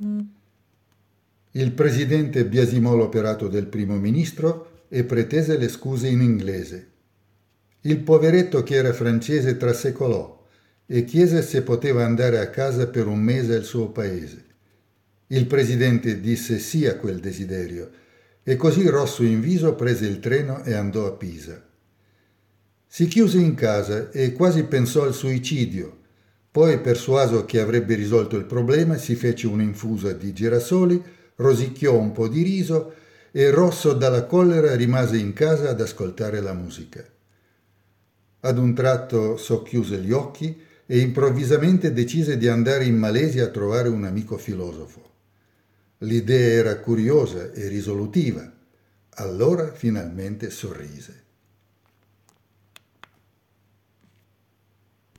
Il presidente biasimò l'operato del primo ministro e pretese le scuse in inglese. Il poveretto che era francese trasecolò e chiese se poteva andare a casa per un mese al suo paese. Il presidente disse sì a quel desiderio e così rosso in viso prese il treno e andò a Pisa. Si chiuse in casa e quasi pensò al suicidio. Poi, persuaso che avrebbe risolto il problema, si fece un'infusa di girasoli, rosicchiò un po' di riso e, rosso dalla collera, rimase in casa ad ascoltare la musica. Ad un tratto socchiuse gli occhi e improvvisamente decise di andare in Malesia a trovare un amico filosofo. L'idea era curiosa e risolutiva. Allora finalmente sorrise.